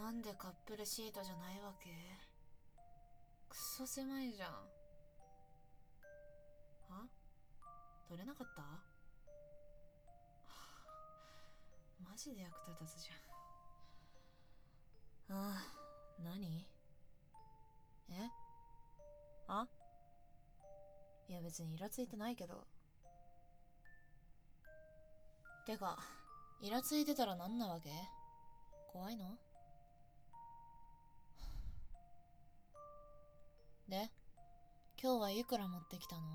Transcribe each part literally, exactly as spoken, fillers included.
なんでカップルシートじゃないわけ？くそ狭いじゃん。あ、取れなかった？はあ、マジで役立たずじゃん。ああ、何？え？あ、いや別にイラついてないけど。てか、イラついてたらなんなわけ？怖いの？で、今日はいくら持ってきたの？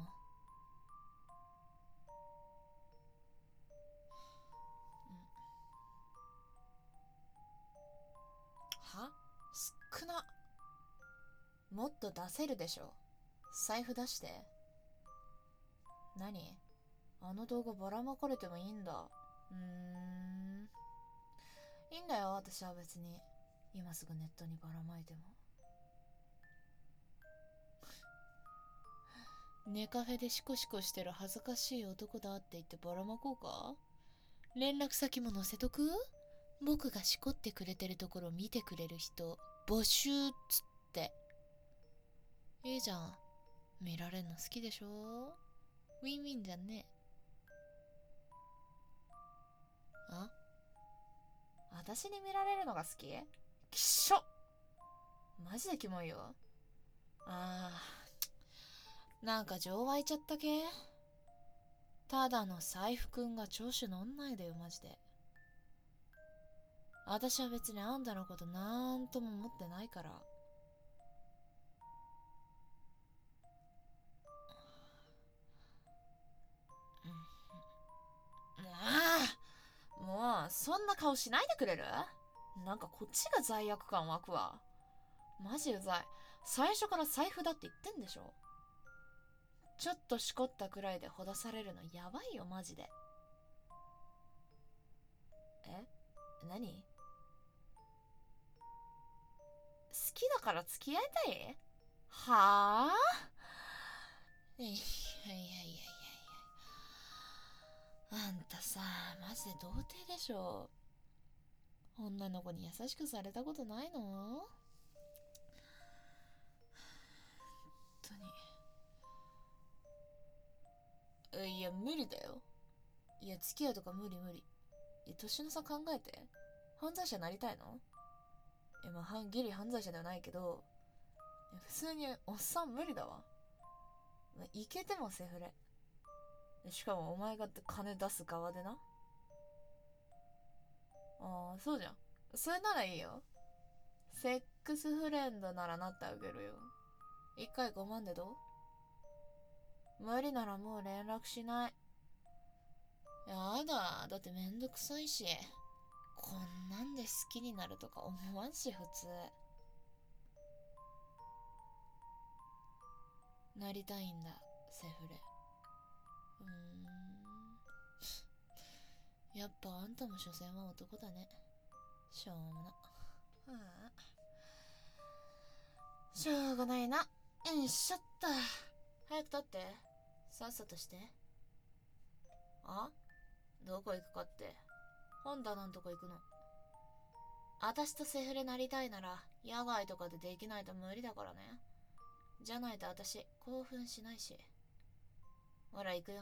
は？少な。もっと出せるでしょ。財布出して。何？あの動画ばらまかれてもいいんだ。うーん。いいんだよ、私は別に。今すぐネットにばらまいても。ネカフェでシコシコしてる恥ずかしい男だって言ってばらまこうか？連絡先も載せとく？僕がしこってくれてるところ見てくれる人募集っつって。いいじゃん。見られんの好きでしょ？ウィンウィンじゃんね。あ、私に見られるのが好き？きっしょ。マジでキモいよ。あー、なんか情湧いちゃったけ？ただの財布くんが調子乗んないでよマジで。私は別にあんたのことなんとも思ってないから。ああ、もうそんな顔しないでくれる？なんかこっちが罪悪感湧くわ。マジうざい。最初から財布だって言ってんでしょ。ちょっとしこったくらいでほだされるのやばいよマジで。え？何？好きだから付き合いたい？はあ？いやいやいやいやいや。あんたさ、マジで童貞でしょ。女の子に優しくされたことないの？本当に。いや、無理だよ。いや、付き合うとか無理無理。いや、年の差考えて。犯罪者になりたいの？いや、まあ、ギリ犯罪者ではないけど、普通におっさん無理だわ。いけてもセフレ。しかもお前が金出す側でな。ああ、そうじゃん。それならいいよ。セックスフレンドならなってあげるよ。一回ごまんでどう？無理ならもう連絡しない。やだ、だってめんどくさいし。こんなんで好きになるとか思わんし、普通。なりたいんだ、セフレ。うーん。やっぱあんたも所詮は男だね。しょうもな。はあ、しょうがないな。よいしょっと。早く立って。さっさとして。あ？どこ行くかって。本棚んとこ行くの。あたしとセフレなりたいなら、野外とかでできないと無理だからね。じゃないとあたし、興奮しないし。ほら、行くよ。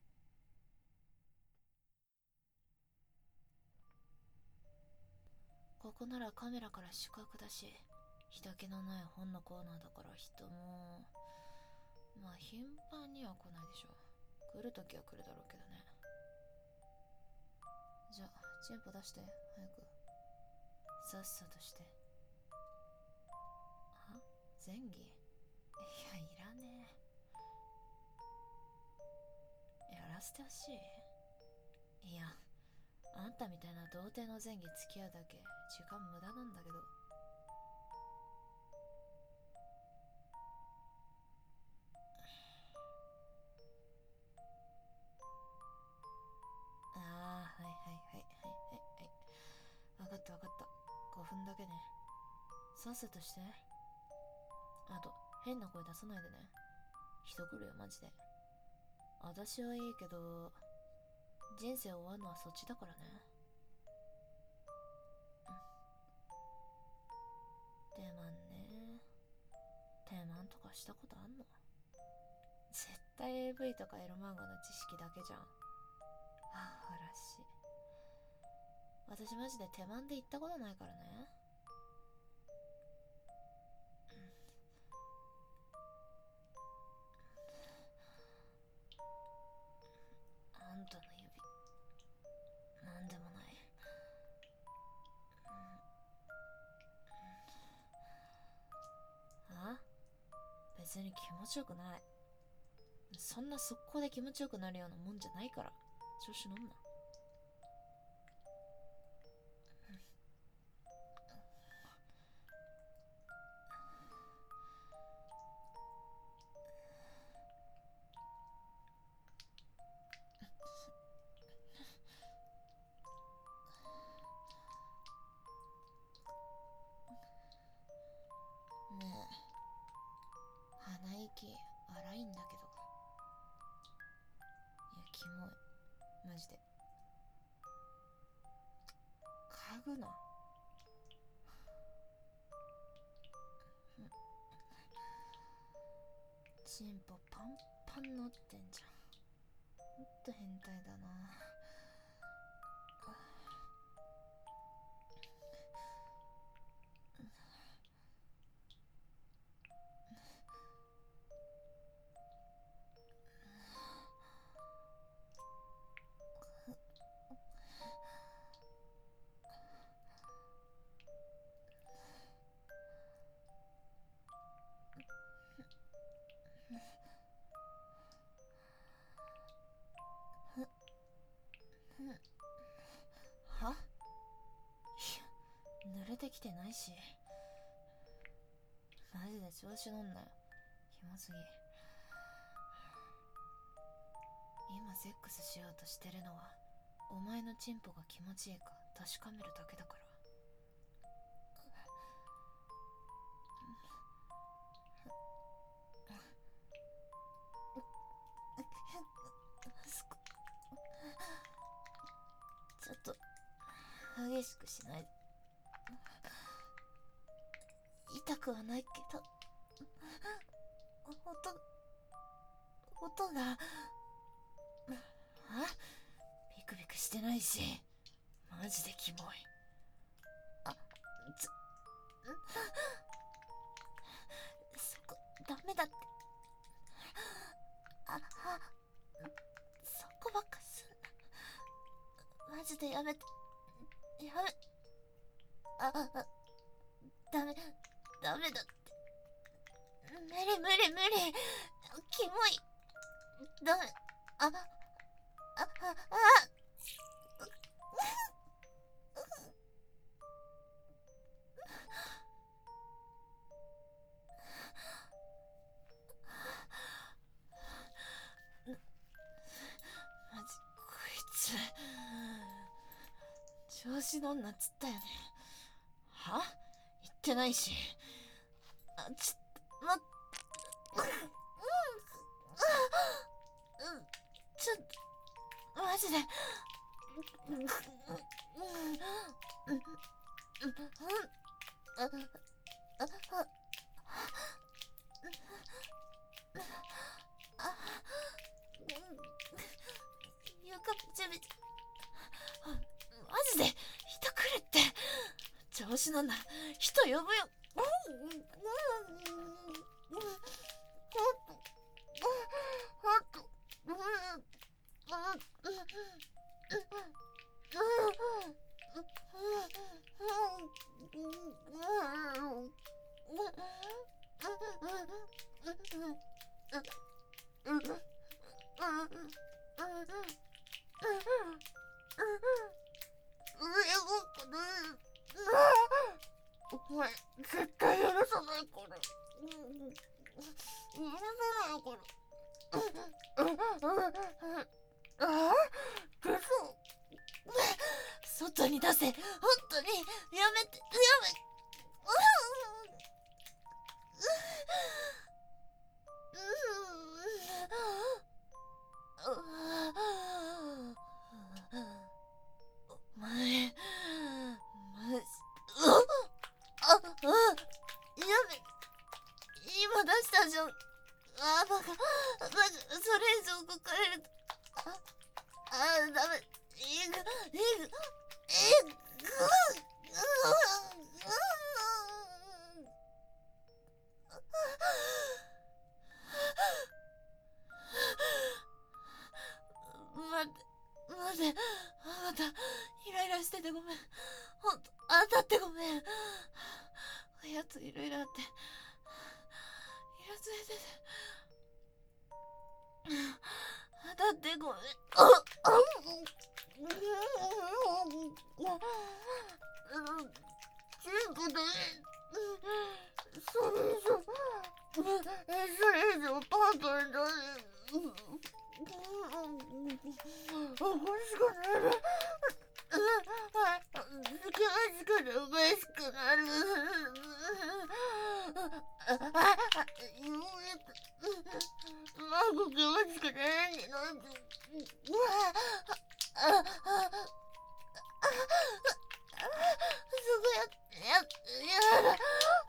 ここならカメラから視覚だし、人気のない本のコーナーだから人も、まあ頻繁には来ないでしょ。来るときは来るだろうけどね。じゃあ、チンポ出して、早く。さっさとして。あ？前儀？いや、いらねえ。やらせてほしい？いや、あんたみたいな童貞の前儀付き合うだけ時間無駄なんだけど。ああ、はいはいはいはいはいはい。わかったわかった。ごふんだけね。さっさとして。あと、変な声出さないでね。人来るよマジで。私はいいけど、人生終わるのはそっちだからね。 とかしたことあんの？絶対 エーブイ とかエロ漫画の知識だけじゃん。ああ、らしい。私マジで手満で行ったことないからね。あんたの指、なんでもない。あ？別に気持ちよくない。そんな速攻で気持ちよくなるようなもんじゃないから、調子乗んな。ねえ、鼻息荒いんだけど。いや、キモい。マジで。嗅ぐな。チンポパンパン乗ってんじゃん。ほんと変態だな。は？濡れてきてないし。マジで調子乗んなよ。キモすぎ。今セックスしようとしてるのはお前のチンポが気持ちいいか確かめるだけだから。ちょっと激しくしないで。痛くはないけど、音音が、あ、ビクビクしてないし、マジでキモい。あ、つ、そこダメだって。あ、あ、そこばっかすんな。マジでやめて、やめ、あ、あ、ダメ、ダメだって。無理無理無理。キモい。ダメ。あ、あ、あ、あ、マジ、こいつ。調子乗んなっつったよね。は？言ってないし。あ、ちょっと、待って。ちょっと、マジで。床びちゃびちゃ。マジで人来るって。調子乗んな。人呼ぶよ。お前、絶対許さないから。許さないから。ああ、出そう。外に出せ。本当にやめて、やめ。お前、マジ、あ、あ、やめ。今出したージョン。あーバカバカ、それ以上動かれると、ああーダメ。いくいくいく待って待って、あなたイライラしててごめん。ほんと当たってごめん。おやついろいろあってイラついてて当たってごめん。ああチンコでそれ以上それ以上パンパンだね。これしかないね。好きな時間で嬉しくなる。マグ気持ちくないになって。そこやややだ。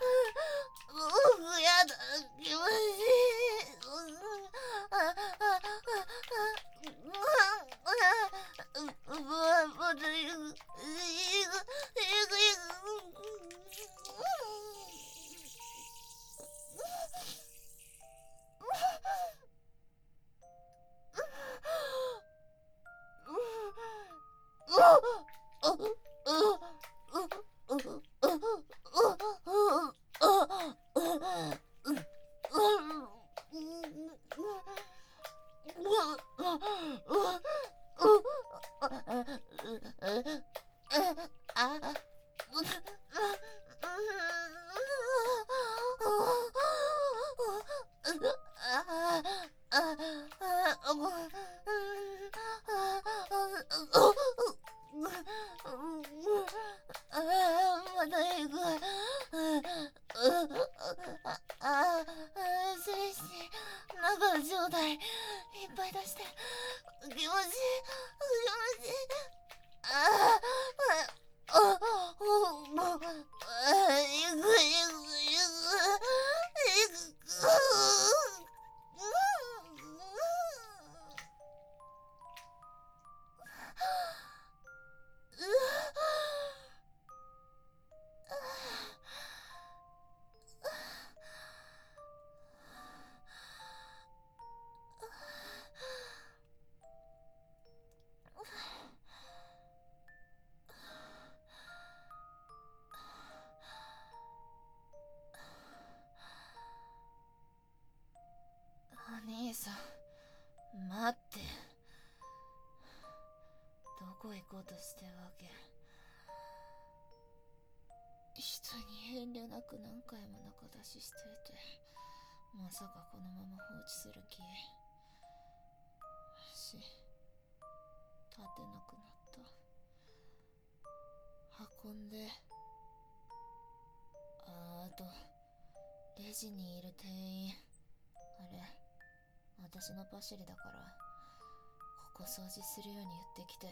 僕やだ。気持ちいい。また行く行く行く行中の状態いっぱい出して気持ちいい気持ちいい。ああああああいくいくいくいくお兄さん待って。どこ行こうとしてるわけ？人に遠慮なく何回も中出ししといて、まさかこのまま放置する気？し、立てなくなった。運んで、あーとレジにいる店員、あれ私のパシリだからここ掃除するように言ってきて。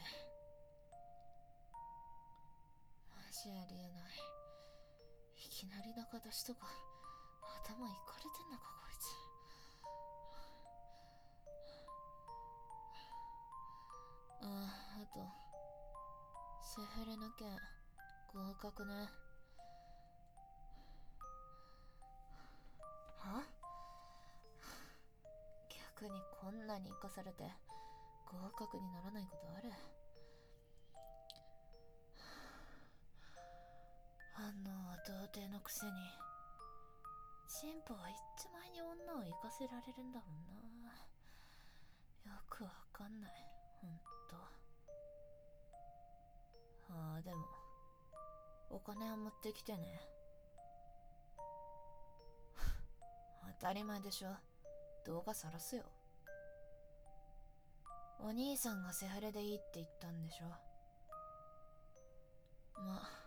マジありえない。いきなり中出しとか頭いかれてんのかこいつ。ああ、あとセフレの件合格ね。は？逆にこんなに生かされて合格にならないことある？反応は童貞のくせにチンポはいっつまいに女を生かせられるんだもんな。よくわかんない、ほんと。ああ、でもお金を持ってきてね。当たり前でしょ、動画晒すよ。お兄さんがセフレでいいって言ったんでしょ。まあ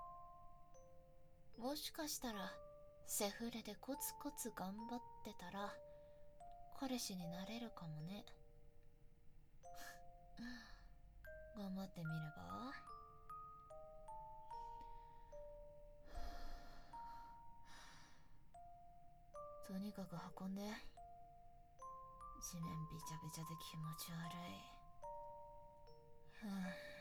もしかしたらセフレでコツコツ頑張ってたら彼氏になれるかもね。頑張ってみれば？ とにかく運んで。地面びちゃびちゃで気持ち悪い。はぁ